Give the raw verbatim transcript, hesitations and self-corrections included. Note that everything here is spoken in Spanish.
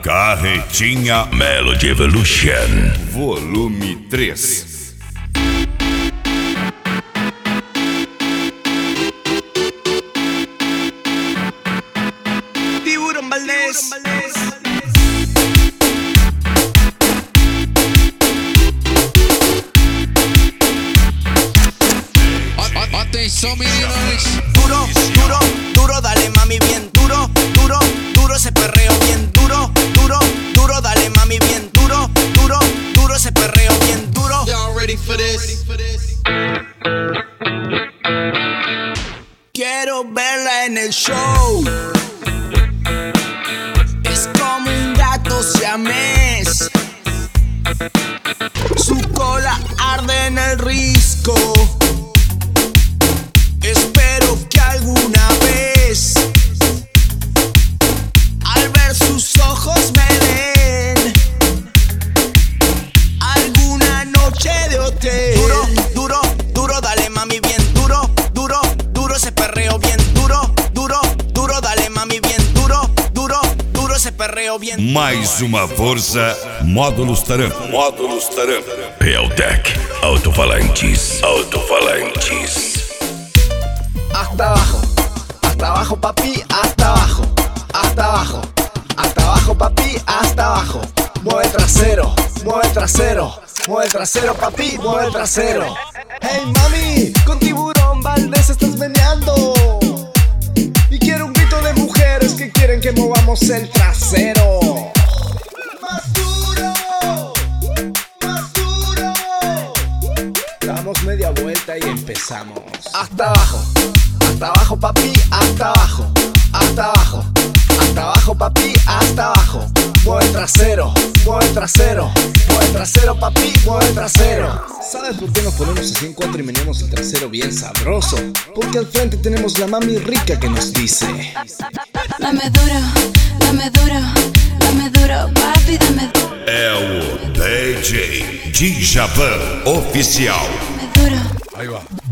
Carretinha Melody Evolution Volume três. Tiburón Valdés. Atenção, meninas. Duro, duro, duro, dale mami bien duro, duro, duro ese perreo bien duro, duro, duro, dale mami bien duro, duro, duro ese perreo bien duro. Y'all ready for this? Quiero verla en el show. Es como un gato siamés. Su cola arde en el risco. Espero que alguna vez al ver sus ojos me den alguna noche de hotel. Duro, duro, duro, dale mami bien duro, duro, duro ese perreo bien duro, duro, duro, dale mami bien duro, duro, duro esse perreo bien. Mais uma força, Módulos Taran. Módulos Taran. Realtek Alto-falantes Alto-falantes. Hasta abajo, hasta abajo papi, hasta abajo, hasta abajo, hasta abajo papi, hasta abajo. Mueve el trasero, mueve el trasero, mueve el trasero papi, mueve el trasero. Hey mami, con Tiburón Valdés estás meneando. Y quiero un grito de mujeres que quieren que movamos el trasero. Más duro, más duro. Damos media vuelta y empezamos. Hasta abajo. Hasta abajo papi, hasta abajo, hasta abajo, hasta abajo papi, hasta abajo. Mueve el trasero, mueve el trasero, mueve el trasero papi, mueve el trasero. ¿Sabes por qué nos ponemos así en cuatro y meneamos el trasero bien sabroso? Porque al frente tenemos la mami rica que nos dice: dame duro, dame duro, dame duro, papi, dame duro. É o D J Djavan Oficial. Dame duro. Aí, ó.